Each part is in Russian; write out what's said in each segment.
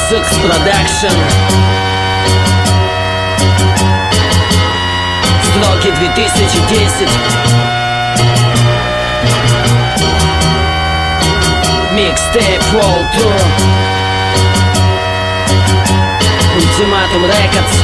Six Production. Строки 2010. Mixtape World Tour. Ultimatum Records.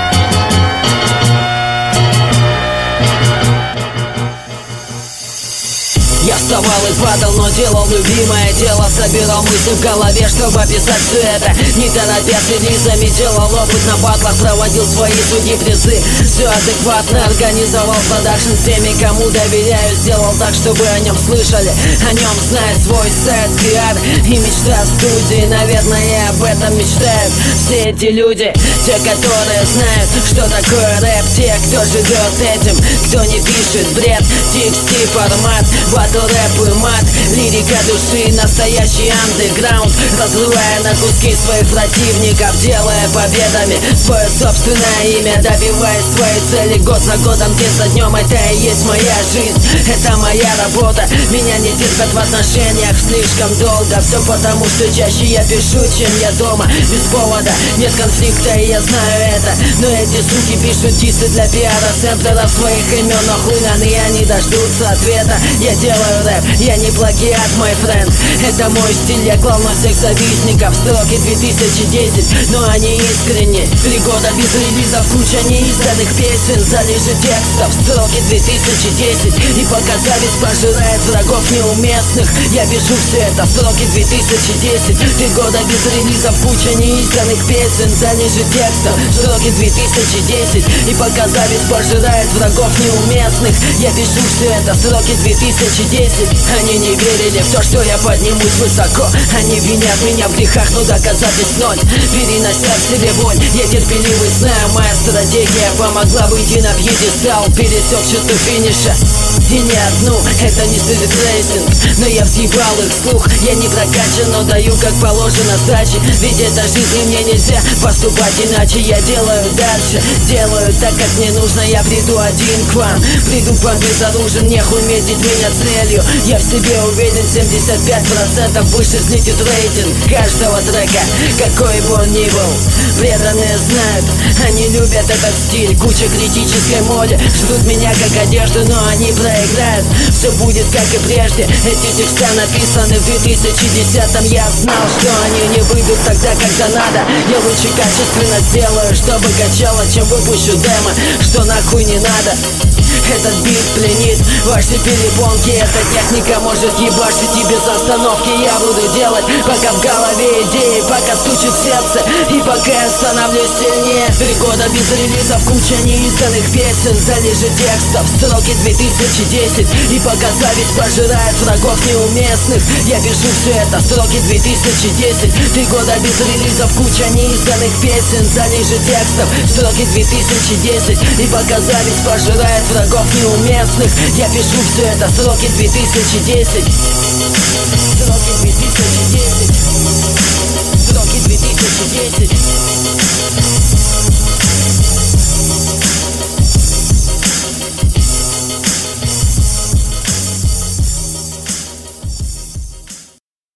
Я вставал и падал, но делал любимое дело. Собирал мысли в голове, чтобы описать все это. Не торопясь релизами, делал опыт на батлах, проводил свои судьи призы. Все адекватно организовал продакшн с теми, кому доверяю. Сделал так, чтобы о нем слышали, о нем знает свой сайт, пиар и мечта студии. Наверное, об этом мечтают все эти люди, те, которые знают, что такое рэп. Те, кто живет этим, кто не пишет бред. Текст, формат, батл, рэп и мат, лирика души, настоящий андеграунд. Разрывая на куски своих противников, делая победами свое собственное имя, добиваясь своей цели год за годом, день за днем. Это и есть моя жизнь, это моя работа. Меня не терпят в отношениях слишком долго. Все потому, что чаще я пишу, чем я дома. Без повода, нет конфликта, и я знаю это. Но эти суки пишут дисы для пиара, сэмплеров своих имен. Но хуй и они дождутся ответа. Я делаю рэп, я не плагиат, мой френд. Это мой стиль, я клал на всех завистников. Строки 2010, но они искренни. 3 года без релизов, куча неизданных песен, залежи текстов. Строки 2010, и пока зависть пожирает врагов неуместных, я пишу все это. Строки 2010, 3 года без релизов, куча неизданных песен, залежи текстов. Строки 2010, и пока зависть пожирает врагов неуместных, я пишу все это. Строки 2010. Они не верили в то, что я поднимусь высоко. Они винят меня в грехах, но доказательств ноль. Перенося в себе боль, я терпеливый, знаю, моя стратегия помогла выйти на пьедестал. Пересек черту финиша, и не одну, это не стрит-рейсинг, но я взъебал их слух. Я не прокачан, но даю как положено сдачи. Ведь это жизнь, и мне нельзя поступать иначе. Я делаю дальше, делаю так, как мне нужно. Я приду один к вам, приду к вам безоружен. Нехуй метить меня целью, я в себе уверен. 75% выше взлетит рейтинг каждого трека, какой бы он ни был. Преданные знают, они любят этот стиль. Куча критической моли ждут меня как одежду, но они проиграют. Все будет как и прежде. Эти текста написаны в 2010-м. Я знал, что они не выйдут тогда, когда надо. Я лучше качественно сделаю, чтобы качало, чем выпущу демо, что нахуй не надо. Этот бит пленит ваши перепонки. Эта техника может ебашить и без остановки. Я буду делать, пока в голове идеи, пока стучит сердце и пока я становлюсь сильнее. 3 года без релизов, куча неизданных песен, залежи текстов. Строки 2010, и пока зависть пожирает врагов неуместных, я пишу все это. Строки 2010, 3 года без релизов, куча неизданных песен, залежи текстов. Строки 2010, и пока зависть пожирает врагов неуместных, я пишу все это. Строки 2010. Строки 2010. Строки 2010.